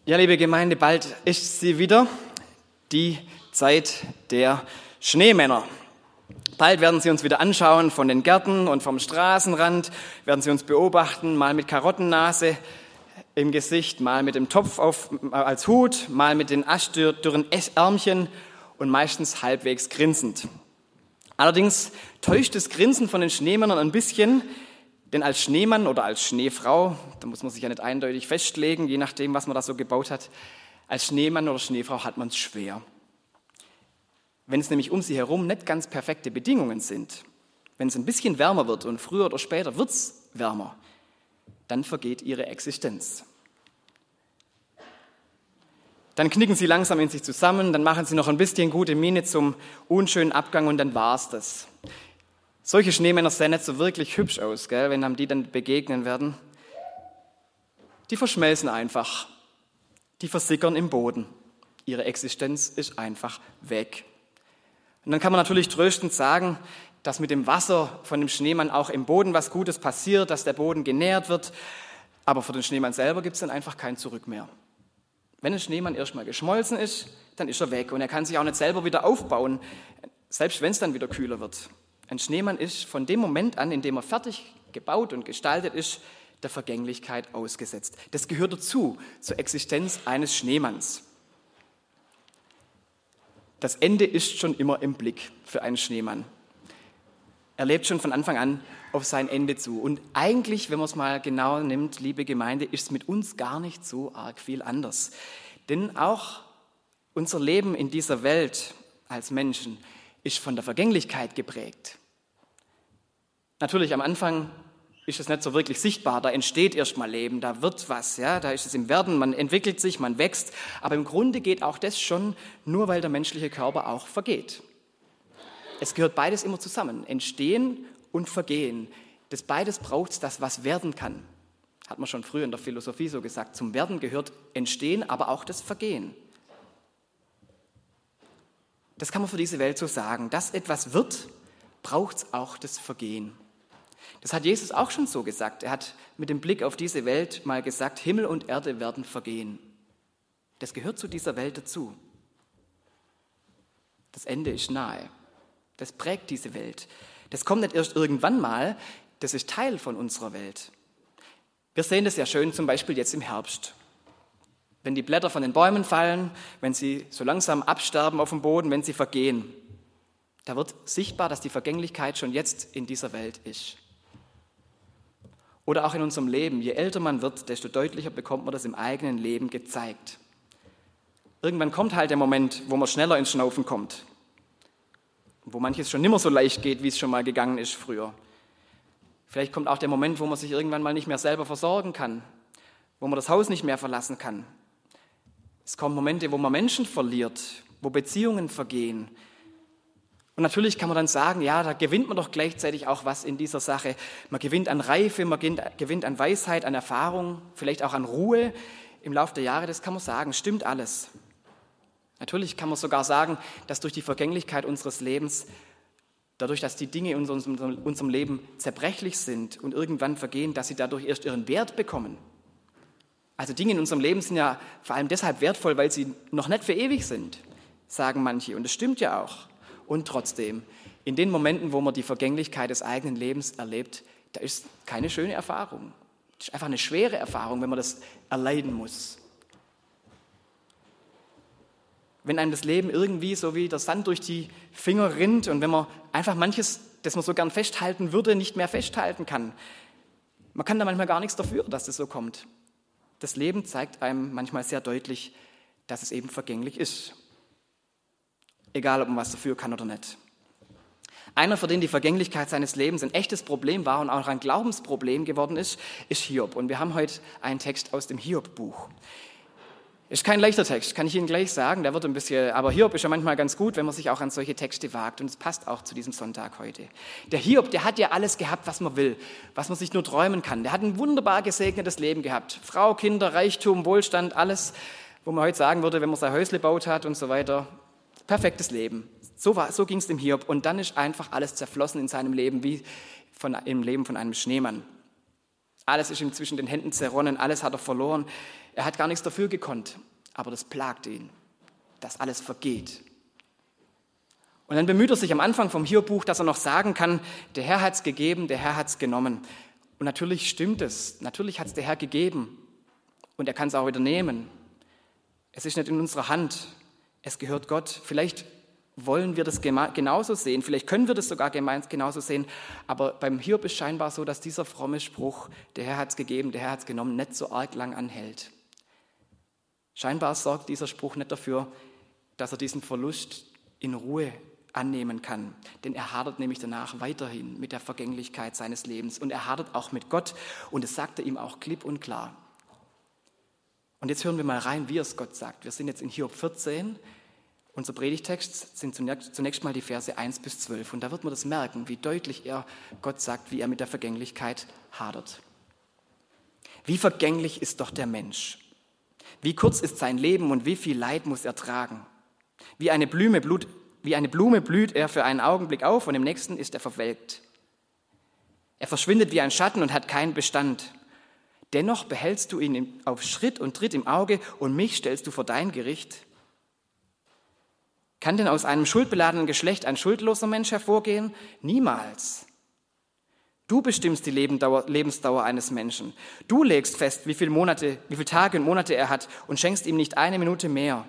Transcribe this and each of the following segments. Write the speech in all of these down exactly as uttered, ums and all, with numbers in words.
Ja, liebe Gemeinde, bald ist sie wieder, die Zeit der Schneemänner. Bald werden sie uns wieder anschauen von den Gärten und vom Straßenrand, werden sie uns beobachten, mal mit Karottennase im Gesicht, mal mit dem Topf auf, als Hut, mal mit den aschdürren Ärmchen und meistens halbwegs grinsend. Allerdings täuscht das Grinsen von den Schneemännern ein bisschen, denn als Schneemann oder als Schneefrau, da muss man sich ja nicht eindeutig festlegen, je nachdem, was man da so gebaut hat, als Schneemann oder Schneefrau hat man es schwer. Wenn es nämlich um sie herum nicht ganz perfekte Bedingungen sind, wenn es ein bisschen wärmer wird und früher oder später wird es wärmer, dann vergeht ihre Existenz. Dann knicken sie langsam in sich zusammen, dann machen sie noch ein bisschen gute Miene zum unschönen Abgang und dann war's das. Solche Schneemänner sehen nicht so wirklich hübsch aus, gell, wenn einem die dann begegnen werden. Die verschmelzen einfach, die versickern im Boden. Ihre Existenz ist einfach weg. Und dann kann man natürlich tröstend sagen, dass mit dem Wasser von dem Schneemann auch im Boden was Gutes passiert, dass der Boden genährt wird. Aber für den Schneemann selber gibt es dann einfach kein Zurück mehr. Wenn ein Schneemann erstmal geschmolzen ist, dann ist er weg und er kann sich auch nicht selber wieder aufbauen, selbst wenn es dann wieder kühler wird. Ein Schneemann ist von dem Moment an, in dem er fertig gebaut und gestaltet ist, der Vergänglichkeit ausgesetzt. Das gehört dazu, zur Existenz eines Schneemanns. Das Ende ist schon immer im Blick für einen Schneemann. Er lebt schon von Anfang an auf sein Ende zu. Und eigentlich, wenn man es mal genau nimmt, liebe Gemeinde, ist es mit uns gar nicht so arg viel anders. Denn auch unser Leben in dieser Welt als Menschen ist von der Vergänglichkeit geprägt. Natürlich, am Anfang ist es nicht so wirklich sichtbar, da entsteht erst mal Leben, da wird was, ja, da ist es im Werden, man entwickelt sich, man wächst, aber im Grunde geht auch das schon, nur weil der menschliche Körper auch vergeht. Es gehört beides immer zusammen, Entstehen und Vergehen. Das beides braucht es, das was werden kann. Hat man schon früher in der Philosophie so gesagt, zum Werden gehört Entstehen, aber auch das Vergehen. Das kann man für diese Welt so sagen, dass etwas wird, braucht es auch das Vergehen. Das hat Jesus auch schon so gesagt. Er hat mit dem Blick auf diese Welt mal gesagt, Himmel und Erde werden vergehen. Das gehört zu dieser Welt dazu. Das Ende ist nahe. Das prägt diese Welt. Das kommt nicht erst irgendwann mal, das ist Teil von unserer Welt. Wir sehen das ja schön zum Beispiel jetzt im Herbst. Wenn die Blätter von den Bäumen fallen, wenn sie so langsam absterben auf dem Boden, wenn sie vergehen, da wird sichtbar, dass die Vergänglichkeit schon jetzt in dieser Welt ist. Oder auch in unserem Leben. Je älter man wird, desto deutlicher bekommt man das im eigenen Leben gezeigt. Irgendwann kommt halt der Moment, wo man schneller ins Schnaufen kommt. Wo manches schon nicht mehr so leicht geht, wie es schon mal gegangen ist früher. Vielleicht kommt auch der Moment, wo man sich irgendwann mal nicht mehr selber versorgen kann. Wo man das Haus nicht mehr verlassen kann. Es kommen Momente, wo man Menschen verliert, wo Beziehungen vergehen. Und natürlich kann man dann sagen, ja, da gewinnt man doch gleichzeitig auch was in dieser Sache. Man gewinnt an Reife, man gewinnt an Weisheit, an Erfahrung, vielleicht auch an Ruhe im Laufe der Jahre. Das kann man sagen, stimmt alles. Natürlich kann man sogar sagen, dass durch die Vergänglichkeit unseres Lebens, dadurch, dass die Dinge in unserem, unserem Leben zerbrechlich sind und irgendwann vergehen, dass sie dadurch erst ihren Wert bekommen. Also Dinge in unserem Leben sind ja vor allem deshalb wertvoll, weil sie noch nicht für ewig sind, sagen manche. Und das stimmt ja auch. Und trotzdem, in den Momenten, wo man die Vergänglichkeit des eigenen Lebens erlebt, da ist keine schöne Erfahrung. Das ist einfach eine schwere Erfahrung, wenn man das erleiden muss. Wenn einem das Leben irgendwie so wie der Sand durch die Finger rinnt und wenn man einfach manches, das man so gern festhalten würde, nicht mehr festhalten kann. Man kann da manchmal gar nichts dafür, dass das so kommt. Das Leben zeigt einem manchmal sehr deutlich, dass es eben vergänglich ist. Egal, ob man was dafür kann oder nicht. Einer, für den die Vergänglichkeit seines Lebens ein echtes Problem war und auch ein Glaubensproblem geworden ist, ist Hiob. Und wir haben heute einen Text aus dem Hiob-Buch. Ist kein leichter Text, kann ich Ihnen gleich sagen. Der wird ein bisschen, aber Hiob ist ja manchmal ganz gut, wenn man sich auch an solche Texte wagt. Und es passt auch zu diesem Sonntag heute. Der Hiob, der hat ja alles gehabt, was man will, was man sich nur träumen kann. Der hat ein wunderbar gesegnetes Leben gehabt. Frau, Kinder, Reichtum, Wohlstand, alles, wo man heute sagen würde, wenn man sein Häusle gebaut hat und so weiter. Perfektes Leben. So, war, so ging es dem Hiob. Und dann ist einfach alles zerflossen in seinem Leben, wie von, im Leben von einem Schneemann. Alles ist ihm zwischen den Händen zerronnen, alles hat er verloren. Er hat gar nichts dafür gekonnt, aber das plagt ihn, dass alles vergeht. Und dann bemüht er sich am Anfang vom Hiob-Buch, dass er noch sagen kann, der Herr hat es gegeben, der Herr hat es genommen. Und natürlich stimmt es, natürlich hat es der Herr gegeben und er kann es auch wieder nehmen. Es ist nicht in unserer Hand, es gehört Gott. Vielleicht wollen wir das genauso sehen, vielleicht können wir das sogar genauso sehen, aber beim Hiob ist scheinbar so, dass dieser fromme Spruch, der Herr hat es gegeben, der Herr hat es genommen, nicht so arg lang anhält. Scheinbar sorgt dieser Spruch nicht dafür, dass er diesen Verlust in Ruhe annehmen kann, denn er hadert nämlich danach weiterhin mit der Vergänglichkeit seines Lebens und er hadert auch mit Gott und das sagt er ihm auch klipp und klar. Und jetzt hören wir mal rein, wie es Gott sagt. Wir sind jetzt in Hiob vierzehn. Unser Predigtext sind zunächst mal die Verse eins bis zwölf und da wird man das merken, wie deutlich er Gott sagt, wie er mit der Vergänglichkeit hadert. Wie vergänglich ist doch der Mensch? Wie kurz ist sein Leben und wie viel Leid muss er tragen? Wie eine Blume, Blut, wie eine Blume blüht er für einen Augenblick auf und im nächsten ist er verwelkt. Er verschwindet wie ein Schatten und hat keinen Bestand. Dennoch behältst du ihn auf Schritt und Tritt im Auge und mich stellst du vor dein Gericht. Kann denn aus einem schuldbeladenen Geschlecht ein schuldloser Mensch hervorgehen? Niemals. Du bestimmst die Lebensdauer, Lebensdauer eines Menschen. Du legst fest, wie viele Monate, wie viele Tage und Monate er hat und schenkst ihm nicht eine Minute mehr.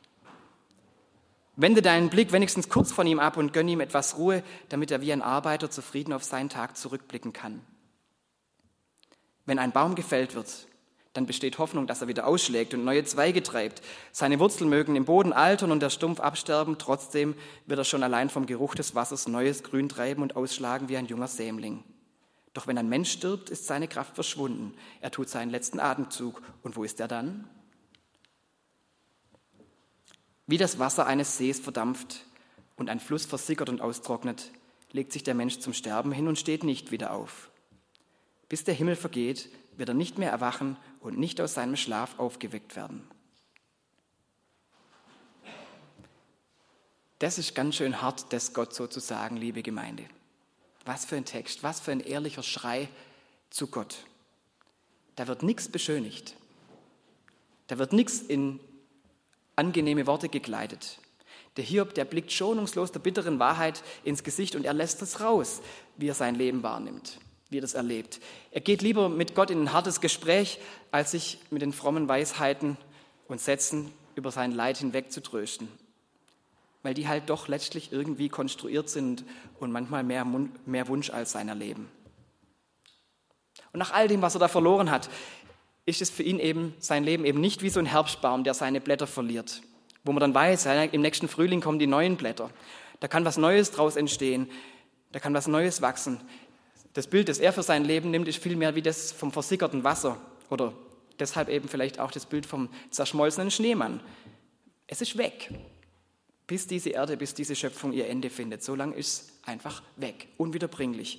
Wende deinen Blick wenigstens kurz von ihm ab und gönn ihm etwas Ruhe, damit er wie ein Arbeiter zufrieden auf seinen Tag zurückblicken kann. Wenn ein Baum gefällt wird, dann besteht Hoffnung, dass er wieder ausschlägt und neue Zweige treibt. Seine Wurzeln mögen im Boden altern und der Stumpf absterben, trotzdem wird er schon allein vom Geruch des Wassers neues Grün treiben und ausschlagen wie ein junger Sämling. Doch wenn ein Mensch stirbt, ist seine Kraft verschwunden. Er tut seinen letzten Atemzug. Und wo ist er dann? Wie das Wasser eines Sees verdampft und ein Fluss versickert und austrocknet, legt sich der Mensch zum Sterben hin und steht nicht wieder auf. Bis der Himmel vergeht, wird er nicht mehr erwachen und nicht aus seinem Schlaf aufgeweckt werden. Das ist ganz schön hart, das Gott so zu sagen, liebe Gemeinde. Was für ein Text, was für ein ehrlicher Schrei zu Gott. Da wird nichts beschönigt. Da wird nichts in angenehme Worte gekleidet. Der Hiob, der blickt schonungslos der bitteren Wahrheit ins Gesicht und er lässt es raus, wie er sein Leben wahrnimmt, wie er das erlebt. Er geht lieber mit Gott in ein hartes Gespräch, als sich mit den frommen Weisheiten und Sätzen über sein Leid hinweg zu trösten. Weil die halt doch letztlich irgendwie konstruiert sind und manchmal mehr, mehr Wunsch als sein Erleben. Und nach all dem, was er da verloren hat, ist es für ihn eben, sein Leben eben nicht wie so ein Herbstbaum, der seine Blätter verliert. Wo man dann weiß, ja, im nächsten Frühling kommen die neuen Blätter. Da kann was Neues draus entstehen, da kann was Neues wachsen. Das Bild, das er für sein Leben nimmt, ist vielmehr wie das vom versickerten Wasser oder deshalb eben vielleicht auch das Bild vom zerschmolzenen Schneemann. Es ist weg, bis diese Erde, bis diese Schöpfung ihr Ende findet. So lange ist es einfach weg, unwiederbringlich.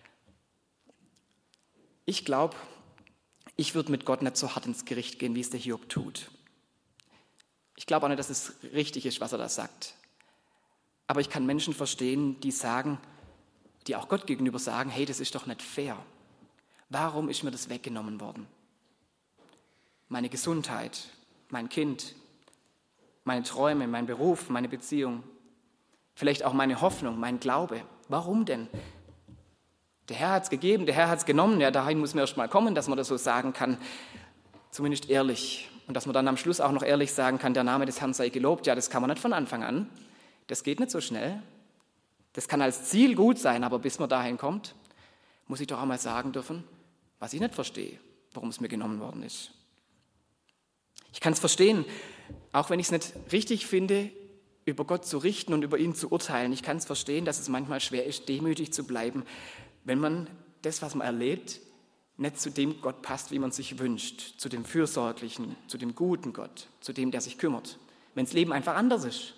Ich glaube, ich würde mit Gott nicht so hart ins Gericht gehen, wie es der Hiob tut. Ich glaube auch nicht, dass es richtig ist, was er da sagt. Aber ich kann Menschen verstehen, die sagen, die auch Gott gegenüber sagen, hey, das ist doch nicht fair. Warum ist mir das weggenommen worden? Meine Gesundheit, mein Kind, meine Träume, mein Beruf, meine Beziehung, vielleicht auch meine Hoffnung, mein Glaube. Warum denn? Der Herr hat es gegeben, der Herr hat es genommen. Ja, dahin muss man erst mal kommen, dass man das so sagen kann, zumindest ehrlich. Und dass man dann am Schluss auch noch ehrlich sagen kann, der Name des Herrn sei gelobt. Ja, das kann man nicht von Anfang an. Das geht nicht so schnell. Das kann als Ziel gut sein, aber bis man dahin kommt, muss ich doch auch mal sagen dürfen, was ich nicht verstehe, warum es mir genommen worden ist. Ich kann es verstehen, auch wenn ich es nicht richtig finde, über Gott zu richten und über ihn zu urteilen. Ich kann es verstehen, dass es manchmal schwer ist, demütig zu bleiben, wenn man das, was man erlebt, nicht zu dem Gott passt, wie man sich wünscht, zu dem fürsorglichen, zu dem guten Gott, zu dem, der sich kümmert. Wenn das Leben einfach anders ist.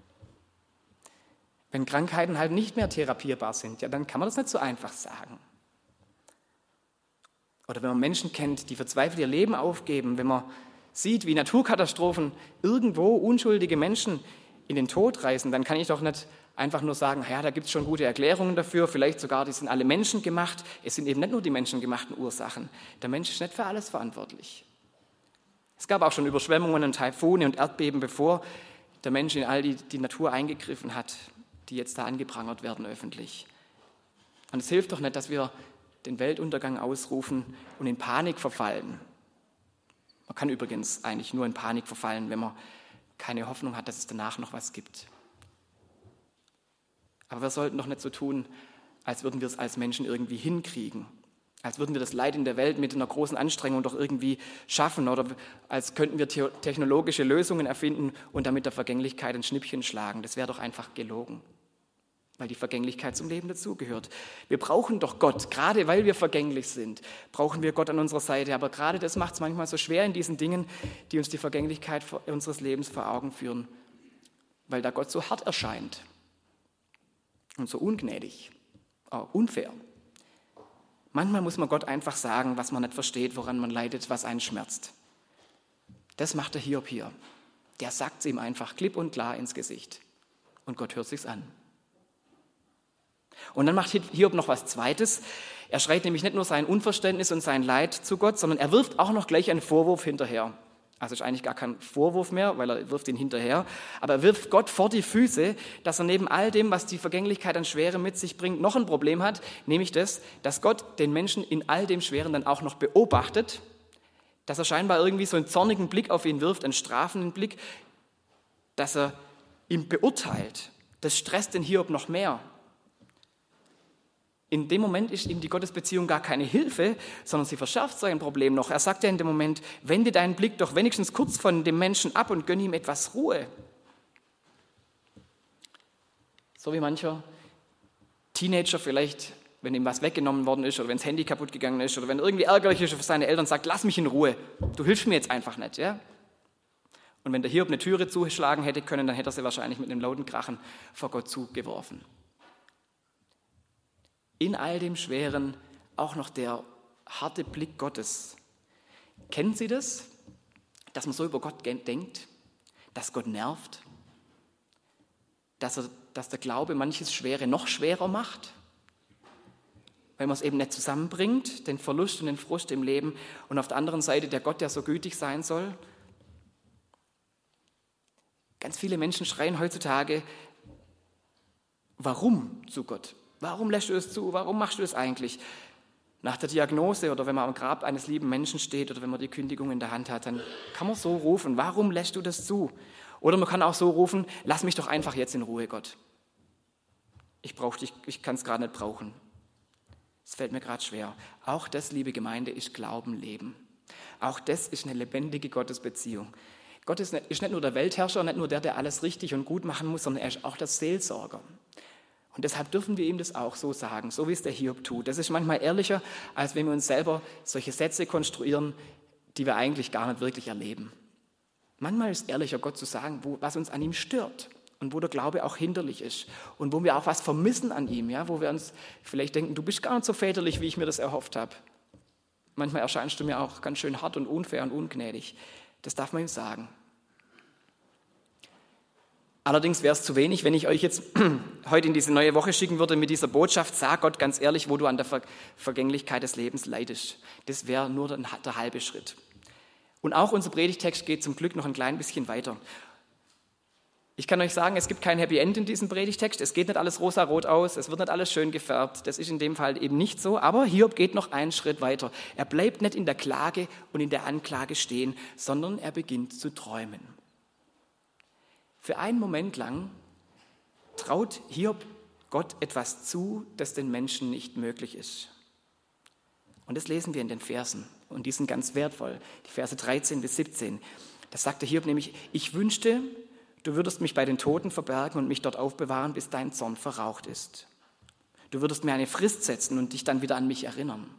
Wenn Krankheiten halt nicht mehr therapierbar sind, ja, dann kann man das nicht so einfach sagen. Oder wenn man Menschen kennt, die verzweifelt ihr Leben aufgeben, wenn man sieht, wie Naturkatastrophen irgendwo unschuldige Menschen in den Tod reißen, dann kann ich doch nicht einfach nur sagen, ja, da gibt es schon gute Erklärungen dafür, vielleicht sogar, die sind alle menschengemacht. Es sind eben nicht nur die menschengemachten Ursachen. Der Mensch ist nicht für alles verantwortlich. Es gab auch schon Überschwemmungen und Taifune und Erdbeben, bevor der Mensch in all die, die Natur eingegriffen hat, die jetzt da angeprangert werden öffentlich. Und es hilft doch nicht, dass wir den Weltuntergang ausrufen und in Panik verfallen. Man kann übrigens eigentlich nur in Panik verfallen, wenn man keine Hoffnung hat, dass es danach noch was gibt. Aber wir sollten doch nicht so tun, als würden wir es als Menschen irgendwie hinkriegen. Als würden wir das Leid in der Welt mit einer großen Anstrengung doch irgendwie schaffen oder als könnten wir technologische Lösungen erfinden und damit der Vergänglichkeit ein Schnippchen schlagen. Das wäre doch einfach gelogen, weil die Vergänglichkeit zum Leben dazugehört. Wir brauchen doch Gott, gerade weil wir vergänglich sind, brauchen wir Gott an unserer Seite. Aber gerade das macht es manchmal so schwer in diesen Dingen, die uns die Vergänglichkeit unseres Lebens vor Augen führen, weil da Gott so hart erscheint und so ungnädig, unfair. Manchmal muss man Gott einfach sagen, was man nicht versteht, woran man leidet, was einen schmerzt. Das macht der Hiob hier. Der sagt es ihm einfach klipp und klar ins Gesicht. Und Gott hört sich's an. Und dann macht Hiob noch was Zweites. Er schreit nämlich nicht nur sein Unverständnis und sein Leid zu Gott, sondern er wirft auch noch gleich einen Vorwurf hinterher. Also ist eigentlich gar kein Vorwurf mehr, weil er wirft ihn hinterher. Aber er wirft Gott vor die Füße, dass er neben all dem, was die Vergänglichkeit an Schwere mit sich bringt, noch ein Problem hat, nämlich das, dass Gott den Menschen in all dem Schweren dann auch noch beobachtet, dass er scheinbar irgendwie so einen zornigen Blick auf ihn wirft, einen strafenden Blick, dass er ihn beurteilt. Das stresst den Hiob noch mehr. In dem Moment ist ihm die Gottesbeziehung gar keine Hilfe, sondern sie verschärft sein Problem noch. Er sagt ja in dem Moment, wende deinen Blick doch wenigstens kurz von dem Menschen ab und gönn ihm etwas Ruhe. So wie mancher Teenager vielleicht, wenn ihm was weggenommen worden ist oder wenn das Handy kaputt gegangen ist oder wenn er irgendwie ärgerlich ist für seine Eltern, sagt, lass mich in Ruhe, du hilfst mir jetzt einfach nicht. Ja? Und wenn der Hiob eine Türe zuschlagen hätte können, dann hätte er sie wahrscheinlich mit einem lauten Krachen vor Gott zugeworfen. In all dem Schweren auch noch der harte Blick Gottes. Kennen Sie das? Dass man so über Gott denkt, dass Gott nervt, dass, er, dass der Glaube manches Schwere noch schwerer macht, weil man es eben nicht zusammenbringt, den Verlust und den Frust im Leben und auf der anderen Seite der Gott, der so gütig sein soll. Ganz viele Menschen schreien heutzutage, warum zu Gott? Warum lässt du es zu? Warum machst du es eigentlich? Nach der Diagnose oder wenn man am Grab eines lieben Menschen steht oder wenn man die Kündigung in der Hand hat, dann kann man so rufen, warum lässt du das zu? Oder man kann auch so rufen, lass mich doch einfach jetzt in Ruhe, Gott. Ich brauche dich, ich kann es gerade nicht brauchen. Es fällt mir gerade schwer. Auch das, liebe Gemeinde, ist Glauben, Leben. Auch das ist eine lebendige Gottesbeziehung. Gott ist nicht, ist nicht nur der Weltherrscher, nicht nur der, der alles richtig und gut machen muss, sondern er ist auch der Seelsorger. Und deshalb dürfen wir ihm das auch so sagen, so wie es der Hiob tut. Das ist manchmal ehrlicher, als wenn wir uns selber solche Sätze konstruieren, die wir eigentlich gar nicht wirklich erleben. Manchmal ist es ehrlicher, Gott zu sagen, wo, was uns an ihm stört und wo der Glaube auch hinderlich ist und wo wir auch was vermissen an ihm, ja, wo wir uns vielleicht denken, du bist gar nicht so väterlich, wie ich mir das erhofft habe. Manchmal erscheinst du mir auch ganz schön hart und unfair und ungnädig. Das darf man ihm sagen. Allerdings wäre es zu wenig, wenn ich euch jetzt heute in diese neue Woche schicken würde mit dieser Botschaft, sag Gott ganz ehrlich, wo du an der Ver- Vergänglichkeit des Lebens leidest. Das wäre nur der, der halbe Schritt. Und auch unser Predigtext geht zum Glück noch ein klein bisschen weiter. Ich kann euch sagen, es gibt kein Happy End in diesem Predigtext. Es geht nicht alles rosarot aus, es wird nicht alles schön gefärbt. Das ist in dem Fall eben nicht so. Aber Hiob geht noch einen Schritt weiter. Er bleibt nicht in der Klage und in der Anklage stehen, sondern er beginnt zu träumen. Für einen Moment lang traut Hiob Gott etwas zu, das den Menschen nicht möglich ist. Und das lesen wir in den Versen. Und die sind ganz wertvoll. Die Verse dreizehn bis siebzehn. Da sagte Hiob nämlich, ich wünschte, du würdest mich bei den Toten verbergen und mich dort aufbewahren, bis dein Zorn verraucht ist. Du würdest mir eine Frist setzen und dich dann wieder an mich erinnern.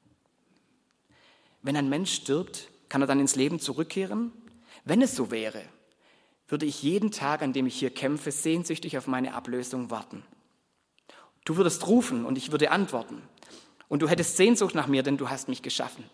Wenn ein Mensch stirbt, kann er dann ins Leben zurückkehren? Wenn es so wäre, würde ich jeden Tag, an dem ich hier kämpfe, sehnsüchtig auf meine Ablösung warten. Du würdest rufen und ich würde antworten. Und du hättest Sehnsucht nach mir, denn du hast mich geschaffen.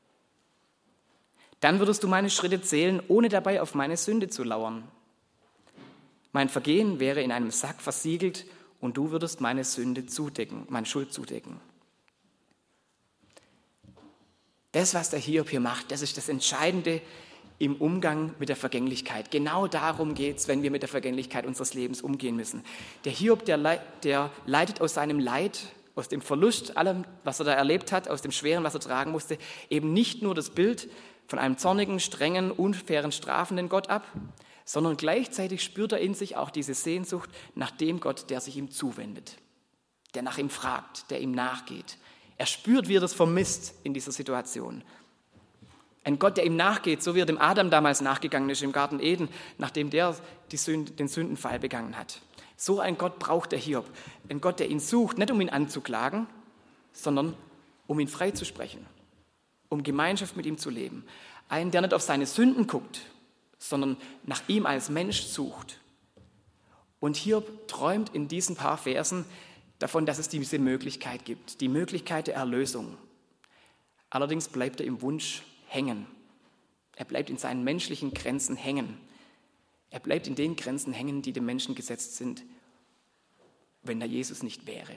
Dann würdest du meine Schritte zählen, ohne dabei auf meine Sünde zu lauern. Mein Vergehen wäre in einem Sack versiegelt und du würdest meine Sünde zudecken, meine Schuld zudecken. Das, was der Hiob hier macht, das ist das Entscheidende im Umgang mit der Vergänglichkeit. Genau darum geht es, wenn wir mit der Vergänglichkeit unseres Lebens umgehen müssen. Der Hiob, der, le- der leidet aus seinem Leid, aus dem Verlust, allem, was er da erlebt hat, aus dem Schweren, was er tragen musste, eben nicht nur das Bild von einem zornigen, strengen, unfairen, strafenden Gott ab, sondern gleichzeitig spürt er in sich auch diese Sehnsucht nach dem Gott, der sich ihm zuwendet, der nach ihm fragt, der ihm nachgeht. Er spürt, wie er das vermisst in dieser Situation. Ein Gott, der ihm nachgeht, so wie er dem Adam damals nachgegangen ist im Garten Eden, nachdem der die Sünde, den Sündenfall begangen hat. So ein Gott braucht der Hiob. Ein Gott, der ihn sucht, nicht um ihn anzuklagen, sondern um ihn freizusprechen, um Gemeinschaft mit ihm zu leben. Einen, der nicht auf seine Sünden guckt, sondern nach ihm als Mensch sucht. Und Hiob träumt in diesen paar Versen davon, dass es diese Möglichkeit gibt, die Möglichkeit der Erlösung. Allerdings bleibt er im Wunsch hängen. Er bleibt in seinen menschlichen Grenzen hängen. Er bleibt in den Grenzen hängen, die dem Menschen gesetzt sind, wenn da Jesus nicht wäre.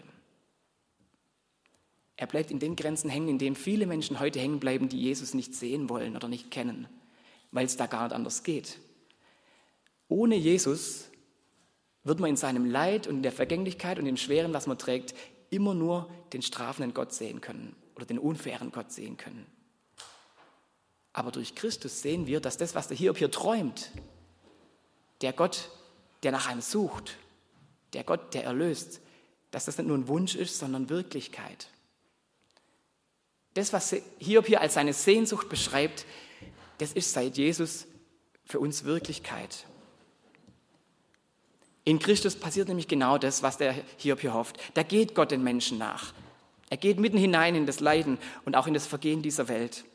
Er bleibt in den Grenzen hängen, in denen viele Menschen heute hängen bleiben, die Jesus nicht sehen wollen oder nicht kennen, weil es da gar nicht anders geht. Ohne Jesus wird man in seinem Leid und in der Vergänglichkeit und dem Schweren, was man trägt, immer nur den strafenden Gott sehen können oder den unfairen Gott sehen können. Aber durch Christus sehen wir, dass das, was der Hiob hier träumt, der Gott, der nach einem sucht, der Gott, der erlöst, dass das nicht nur ein Wunsch ist, sondern Wirklichkeit. Das, was Hiob hier als seine Sehnsucht beschreibt, das ist seit Jesus für uns Wirklichkeit. In Christus passiert nämlich genau das, was der Hiob hier hofft. Da geht Gott den Menschen nach. Er geht mitten hinein in das Leiden und auch in das Vergehen dieser Welt.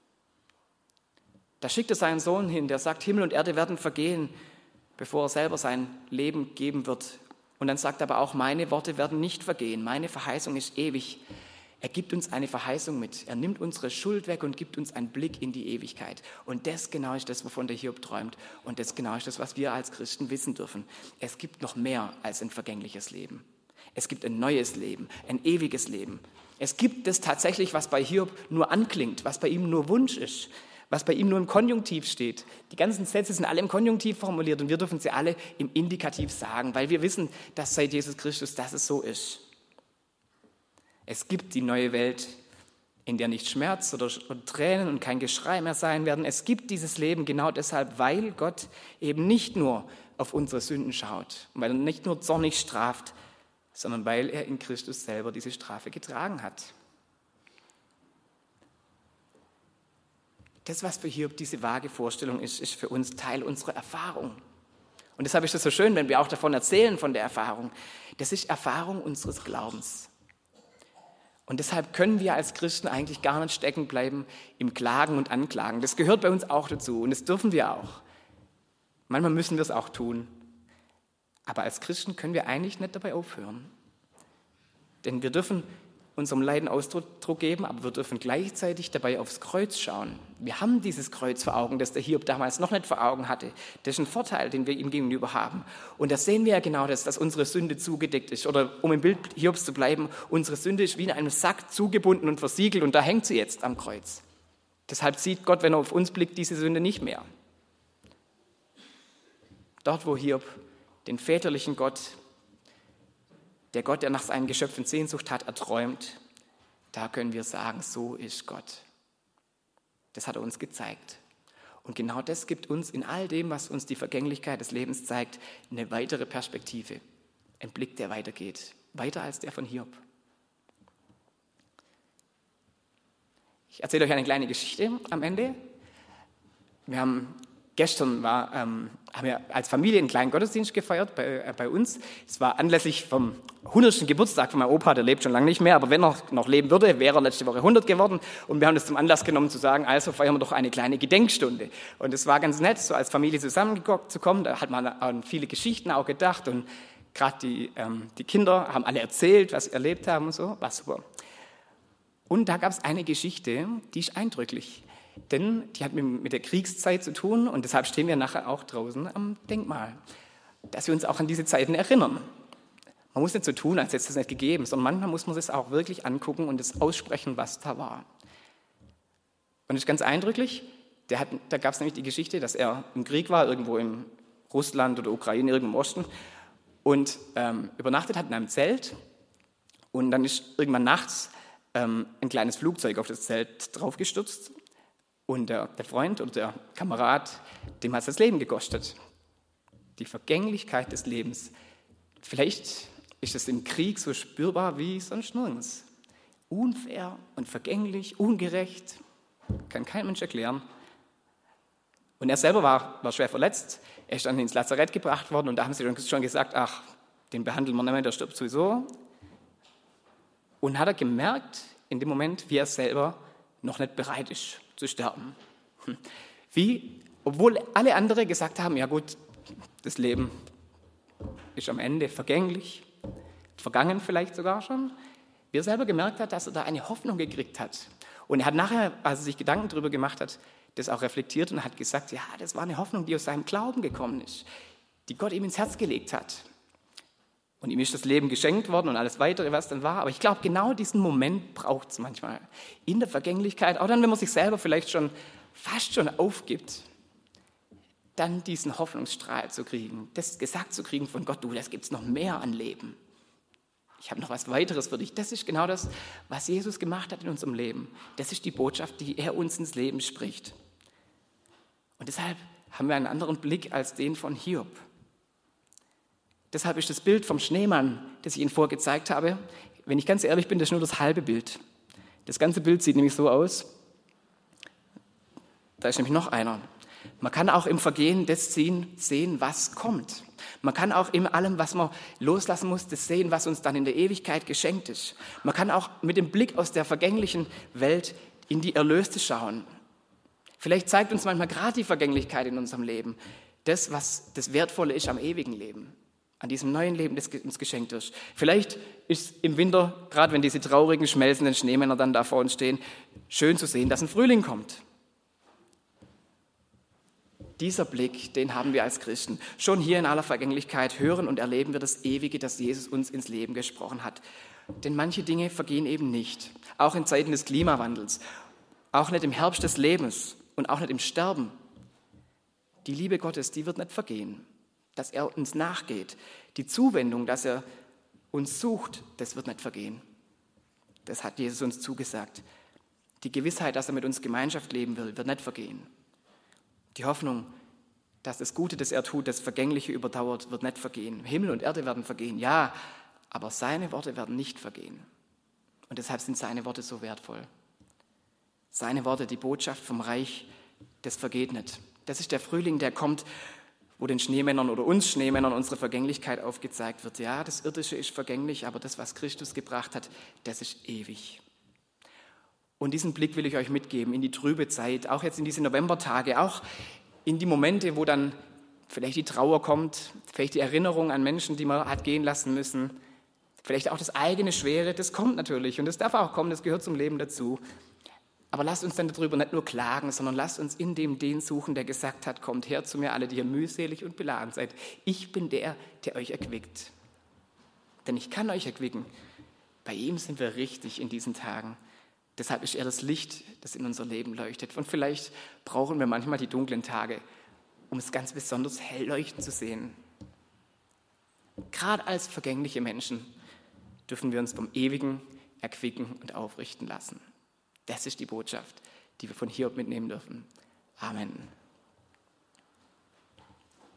Da schickt er seinen Sohn hin, der sagt, Himmel und Erde werden vergehen, bevor er selber sein Leben geben wird. Und dann sagt er aber auch, meine Worte werden nicht vergehen, meine Verheißung ist ewig. Er gibt uns eine Verheißung mit. Er nimmt unsere Schuld weg und gibt uns einen Blick in die Ewigkeit. Und das genau ist das, wovon der Hiob träumt. Und das genau ist das, was wir als Christen wissen dürfen. Es gibt noch mehr als ein vergängliches Leben. Es gibt ein neues Leben, ein ewiges Leben. Es gibt das tatsächlich, was bei Hiob nur anklingt, was bei ihm nur Wunsch ist, was bei ihm nur im Konjunktiv steht. Die ganzen Sätze sind alle im Konjunktiv formuliert und wir dürfen sie alle im Indikativ sagen, weil wir wissen, dass seit Jesus Christus, dass es so ist. Es gibt die neue Welt, in der nicht Schmerz oder Tränen und kein Geschrei mehr sein werden. Es gibt dieses Leben genau deshalb, weil Gott eben nicht nur auf unsere Sünden schaut, weil er nicht nur zornig straft, sondern weil er in Christus selber diese Strafe getragen hat. Das, was für Hiob diese vage Vorstellung ist, ist für uns Teil unserer Erfahrung. Und deshalb ist es so schön, wenn wir auch davon erzählen, von der Erfahrung. Das ist Erfahrung unseres Glaubens. Und deshalb können wir als Christen eigentlich gar nicht stecken bleiben im Klagen und Anklagen. Das gehört bei uns auch dazu und das dürfen wir auch. Manchmal müssen wir es auch tun. Aber als Christen können wir eigentlich nicht dabei aufhören. Denn wir dürfen unserem Leiden Ausdruck geben, aber wir dürfen gleichzeitig dabei aufs Kreuz schauen. Wir haben dieses Kreuz vor Augen, das der Hiob damals noch nicht vor Augen hatte. Das ist ein Vorteil, den wir ihm gegenüber haben. Und da sehen wir ja genau das, dass unsere Sünde zugedeckt ist. Oder um im Bild Hiobs zu bleiben, unsere Sünde ist wie in einem Sack zugebunden und versiegelt und da hängt sie jetzt am Kreuz. Deshalb sieht Gott, wenn er auf uns blickt, diese Sünde nicht mehr. Dort, wo Hiob den väterlichen Gott, der Gott, der nach seinen Geschöpfen Sehnsucht hat, erträumt, da können wir sagen, so ist Gott. Das hat er uns gezeigt. Und genau das gibt uns in all dem, was uns die Vergänglichkeit des Lebens zeigt, eine weitere Perspektive. Ein Blick, der weitergeht. Weiter als der von Hiob. Ich erzähle euch eine kleine Geschichte am Ende. Wir haben Gestern war, ähm, haben wir als Familie einen kleinen Gottesdienst gefeiert bei, äh, bei uns. Es war anlässlich vom hundertsten Geburtstag von meinem Opa, der lebt schon lange nicht mehr, aber wenn er noch leben würde, wäre er letzte Woche hundert geworden. Und wir haben das zum Anlass genommen zu sagen, also feiern wir doch eine kleine Gedenkstunde. Und es war ganz nett, so als Familie zusammenzukommen. Da hat man an viele Geschichten auch gedacht und gerade die, ähm, die Kinder haben alle erzählt, was sie erlebt haben und so, war super. Und da gab es eine Geschichte, die ist eindrücklich. Denn die hat mit der Kriegszeit zu tun und deshalb stehen wir nachher auch draußen am Denkmal, dass wir uns auch an diese Zeiten erinnern. Man muss nicht so tun, als hätte es das nicht gegeben, sondern manchmal muss man es auch wirklich angucken und es aussprechen, was da war. Und es ist ganz eindrücklich, Der hat, da gab es nämlich die Geschichte, dass er im Krieg war, irgendwo in Russland oder Ukraine, irgendwo im Osten, und ähm, übernachtet hat in einem Zelt. Und dann ist irgendwann nachts ähm, ein kleines Flugzeug auf das Zelt draufgestürzt. Und der, der Freund oder der Kamerad, dem hat es das Leben gekostet. Die Vergänglichkeit des Lebens. Vielleicht ist es im Krieg so spürbar wie sonst nirgends. Unfair und vergänglich, ungerecht, kann kein Mensch erklären. Und er selber war, war schwer verletzt. Er ist dann ins Lazarett gebracht worden und da haben sie schon gesagt, ach, den behandeln wir nicht mehr, der stirbt sowieso. Und hat er gemerkt, in dem Moment, wie er selber noch nicht bereit ist zu sterben. Wie, obwohl alle anderen gesagt haben, ja gut, das Leben ist am Ende vergänglich, vergangen vielleicht sogar schon, wie er selber gemerkt hat, dass er da eine Hoffnung gekriegt hat. Und er hat nachher, als er sich Gedanken darüber gemacht hat, das auch reflektiert und hat gesagt, ja, das war eine Hoffnung, die aus seinem Glauben gekommen ist, die Gott ihm ins Herz gelegt hat. Und ihm ist das Leben geschenkt worden und alles Weitere, was dann war. Aber ich glaube, genau diesen Moment braucht es manchmal. In der Vergänglichkeit, auch dann, wenn man sich selber vielleicht schon fast schon aufgibt, dann diesen Hoffnungsstrahl zu kriegen, das gesagt zu kriegen von Gott, du, das gibt es noch mehr an Leben. Ich habe noch was weiteres für dich. Das ist genau das, was Jesus gemacht hat in unserem Leben. Das ist die Botschaft, die er uns ins Leben spricht. Und deshalb haben wir einen anderen Blick als den von Hiob. Deshalb ist das Bild vom Schneemann, das ich Ihnen vorgezeigt habe, wenn ich ganz ehrlich bin, das ist nur das halbe Bild. Das ganze Bild sieht nämlich so aus. Da ist nämlich noch einer. Man kann auch im Vergehen das sehen, sehen, was kommt. Man kann auch in allem, was man loslassen muss, das sehen, was uns dann in der Ewigkeit geschenkt ist. Man kann auch mit dem Blick aus der vergänglichen Welt in die Erlöste schauen. Vielleicht zeigt uns manchmal gerade die Vergänglichkeit in unserem Leben das, was das Wertvolle ist am ewigen Leben, an diesem neuen Leben, das uns geschenkt ist. Vielleicht ist im Winter, gerade wenn diese traurigen, schmelzenden Schneemänner dann da vor uns stehen, schön zu sehen, dass ein Frühling kommt. Dieser Blick, den haben wir als Christen. Schon hier in aller Vergänglichkeit hören und erleben wir das Ewige, das Jesus uns ins Leben gesprochen hat. Denn manche Dinge vergehen eben nicht. Auch in Zeiten des Klimawandels. Auch nicht im Herbst des Lebens und auch nicht im Sterben. Die Liebe Gottes, die wird nicht vergehen. Dass er uns nachgeht. Die Zuwendung, dass er uns sucht, das wird nicht vergehen. Das hat Jesus uns zugesagt. Die Gewissheit, dass er mit uns Gemeinschaft leben will, wird nicht vergehen. Die Hoffnung, dass das Gute, das er tut, das Vergängliche überdauert, wird nicht vergehen. Himmel und Erde werden vergehen, ja, aber seine Worte werden nicht vergehen. Und deshalb sind seine Worte so wertvoll. Seine Worte, die Botschaft vom Reich, das vergeht nicht. Das ist der Frühling, der kommt, wo den Schneemännern oder uns Schneemännern unsere Vergänglichkeit aufgezeigt wird. Ja, das Irdische ist vergänglich, aber das, was Christus gebracht hat, das ist ewig. Und diesen Blick will ich euch mitgeben in die trübe Zeit, auch jetzt in diese Novembertage, auch in die Momente, wo dann vielleicht die Trauer kommt, vielleicht die Erinnerung an Menschen, die man hat gehen lassen müssen, vielleicht auch das eigene Schwere, das kommt natürlich und das darf auch kommen, das gehört zum Leben dazu. Aber lasst uns dann darüber nicht nur klagen, sondern lasst uns in dem den suchen, der gesagt hat, kommt her zu mir, alle, die ihr mühselig und beladen seid. Ich bin der, der euch erquickt. Denn ich kann euch erquicken. Bei ihm sind wir richtig in diesen Tagen. Deshalb ist er das Licht, das in unser Leben leuchtet. Und vielleicht brauchen wir manchmal die dunklen Tage, um es ganz besonders hell leuchten zu sehen. Gerade als vergängliche Menschen dürfen wir uns vom Ewigen erquicken und aufrichten lassen. Das ist die Botschaft, die wir von Hiob mitnehmen dürfen. Amen.